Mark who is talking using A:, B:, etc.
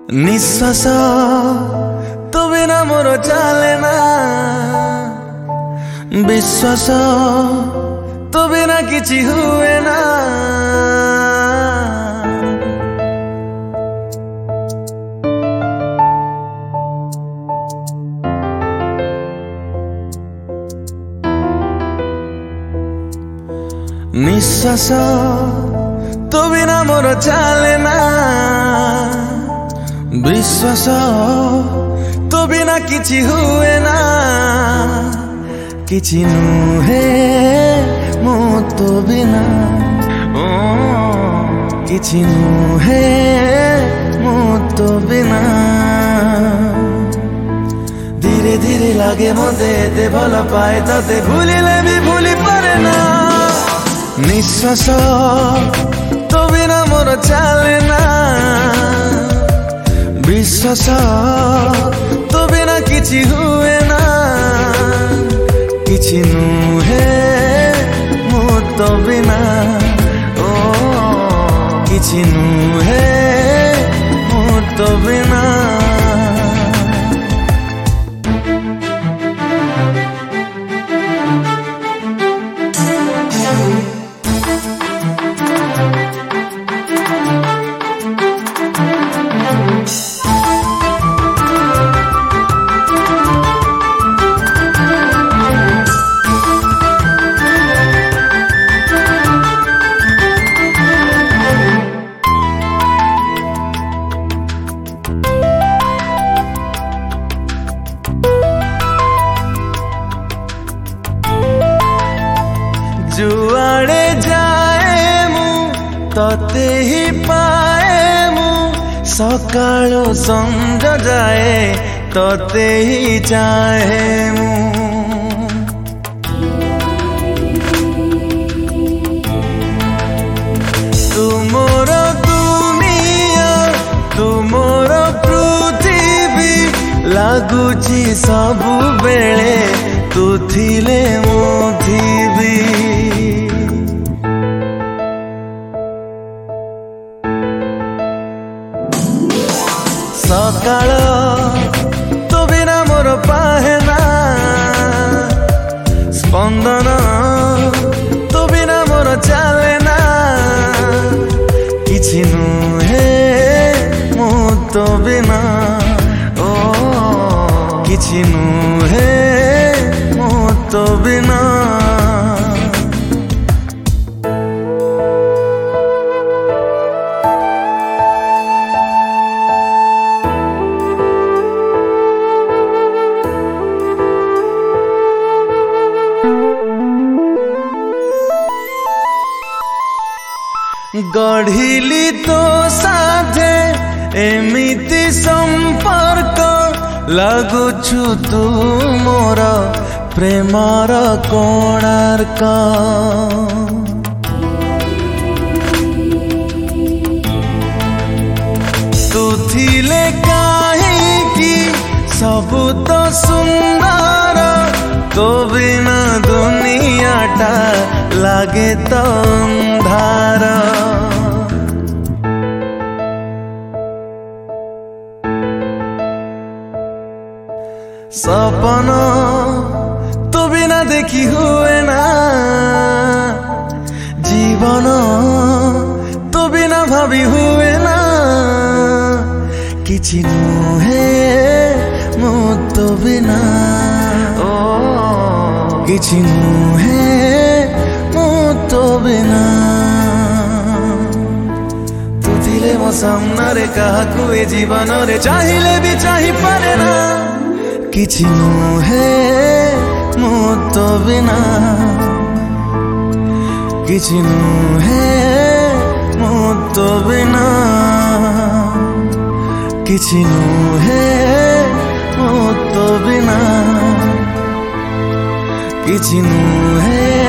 A: निश्वास तो बिना मोर चले ना, विश्वास तो बिना किछि हुए ना। निश्वास तो बिना मोर चले ना, विश्वास तो बिना किछि हुए ना। किछि नुहे मो तो बिना, किछि नुहे मो तो बिना। धीरे धीरे लागे मते एते भल पाए तते भूलिले भी भूली पारे ना। निश्वास तो बिना मोर चले ना, विश्वास तो बिना किछि हुए ना। किछि नुहे मो तो बिना, किछि नुहे मो तो बिना। जुआड़े जाए मु तते ही पाए मु, सकाळो संज जाए तते ही चाहे मु। तू मोर दुनिया, तू मोर पृथ्वी, लागुची सबु बेले तू थिले मु थिबी। सकाळ तो बिना मोर पाहे ना, स्पंदन तो बिना मोर चले ना। किछि नुहे मो तो बिना, किछि नुहे मो तो बिना। गढ़िली तो साथे एमिति संपर्क, लागुछु तू मोर प्रेमर कोणार्क। तू थिले काहींकि सबु तो सुंदर, तो बिना दुनियाटा लागे तो अंधार। सपन तो बिना देखी हुए ना, जीवन तो बिना भाभी हुए ना। किछि नुहे मो तो बिना, किछि नुहे मो तो बिना। तू थिले मो सामने काहाकु ए जीवन रे चाहिले भी चाहि पारे ना। किछि नुहे मो तो बिना, किछि नुहे मो तो बिना। किछि नुहे मो तो बिना, किछि नुहे